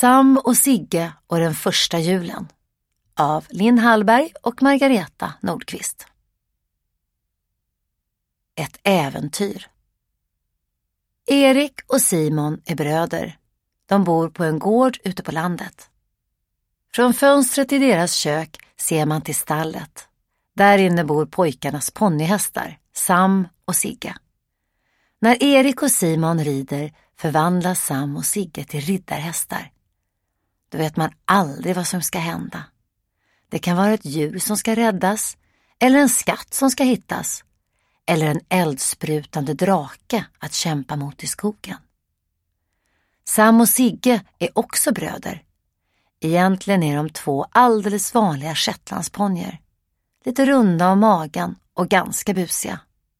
Sam och Sigge och den första julen av Linn Hallberg och Margareta Nordqvist. Ett äventyr. Erik och Simon är bröder. De bor på en gård ute på landet. Från fönstret i deras kök ser man till stallet. Där inne bor pojkarnas ponnyhästar, Sam och Sigge. När Erik och Simon rider förvandlas Sam och Sigge till riddarhästar. Då vet man aldrig vad som ska hända. Det kan vara ett djur som ska räddas, eller en skatt som ska hittas, eller en eldsprutande drake att kämpa mot i skogen. Sam och Sigge är också bröder. Egentligen är de två alldeles vanliga shetlandsponnyer. Lite runda om magen och ganska busiga.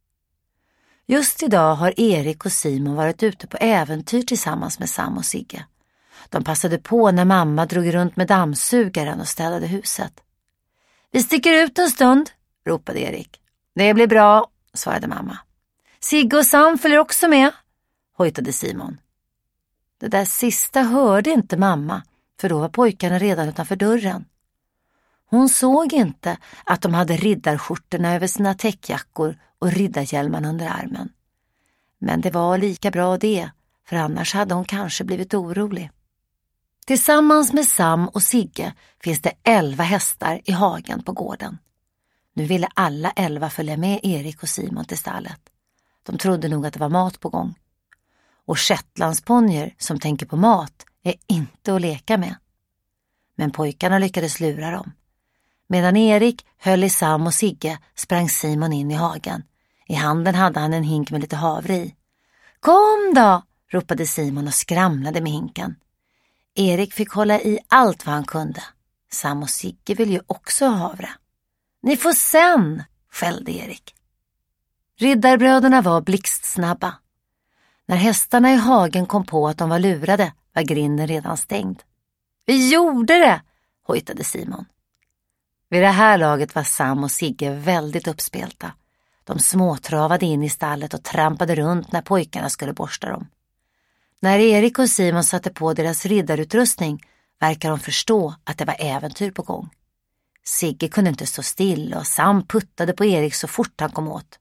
Just idag har Erik och Simon varit ute på äventyr tillsammans med Sam och Sigge. De passade på när mamma drog runt med dammsugaren och städade huset. Vi sticker ut en stund, ropade Erik. Det blir bra, svarade mamma. Sigge och Sam följer också med, hojtade Simon. Det där sista hörde inte mamma, för då var pojkarna redan utanför dörren. Hon såg inte att de hade riddarskjortorna över sina täckjackor och riddarhjälmarna under armen. Men det var lika bra det, för annars hade hon kanske blivit orolig. Tillsammans med Sam och Sigge finns det 11 hästar i hagen på gården. Nu ville alla 11 följa med Erik och Simon till stallet. De trodde nog att det var mat på gång. Och shetlandsponnyer som tänker på mat är inte att leka med. Men pojkarna lyckades lura dem. Medan Erik höll i Sam och Sigge sprang Simon in i hagen. I handen hade han en hink med lite havre i. Kom då, ropade Simon och skramlade med hinken. Erik fick hålla i allt vad han kunde. Sam och Sigge vill ju också ha havre. Ni får sen, skällde Erik. Riddarbröderna var blixtsnabba. När hästarna i hagen kom på att de var lurade var grinden redan stängd. Vi gjorde det, hojtade Simon. Vid det här laget var Sam och Sigge väldigt uppspelta. De småtravade in i stallet och trampade runt när pojkarna skulle borsta dem. När Erik och Simon satte på deras riddarutrustning verkar de förstå att det var äventyr på gång. Sigge kunde inte stå still och Sam puttade på Erik så fort han kom åt.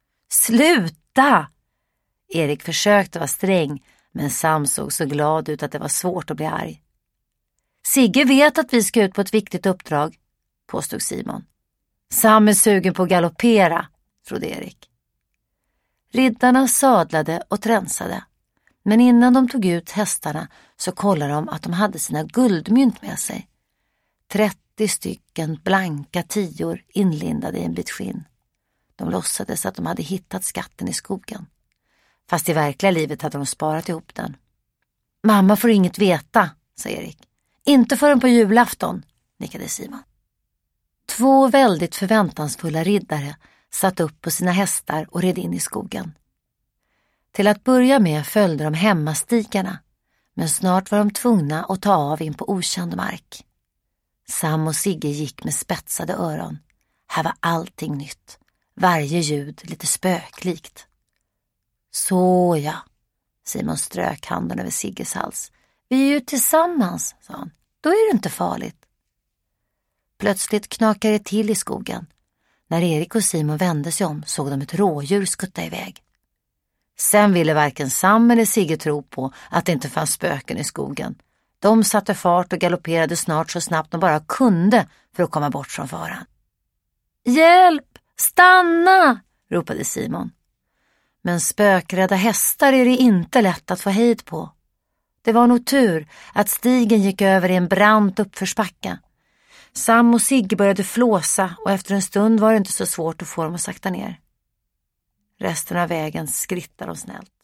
Sluta! Erik försökte vara sträng, men Sam såg så glad ut att det var svårt att bli arg. Sigge vet att vi ska ut på ett viktigt uppdrag, påstod Simon. Sam är sugen på att galoppera, trodde Erik. Riddarna sadlade och tränsade, men innan de tog ut hästarna så kollade de att de hade sina guldmynt med sig. 30 stycken blanka 10 inlindade i en bit skinn. De låtsades att de hade hittat skatten i skogen. Fast i verkliga livet hade de sparat ihop den. Mamma får inget veta, sa Erik. Inte förrän på julafton, nickade Simon. 2 väldigt förväntansfulla riddare satt upp på sina hästar och red in i skogen. Till att börja med följde de hemmastigarna, men snart var de tvungna att ta av in på okänd mark. Sam och Sigge gick med spetsade öron. Här var allting nytt. Varje ljud lite spöklikt. Så ja, Simon strök handen över Sigges hals. Vi är ju tillsammans, sa han. Då är det inte farligt. Plötsligt knakade det till i skogen. När Erik och Simon vände sig om såg de ett rådjur skutta iväg. Sen ville varken Sam eller Sigge tro på att det inte fanns spöken i skogen. De satte fart och galopperade snart så snabbt de bara kunde för att komma bort från faran. Hjälp! Stanna! Ropade Simon. Men spökrädda hästar är det inte lätt att få hejd på. Det var nog tur att stigen gick över i en brant uppförsbacke. Sam och Sigge började flåsa och efter en stund var det inte så svårt att få dem att sakta ner. Resten av vägen skrittade de snällt.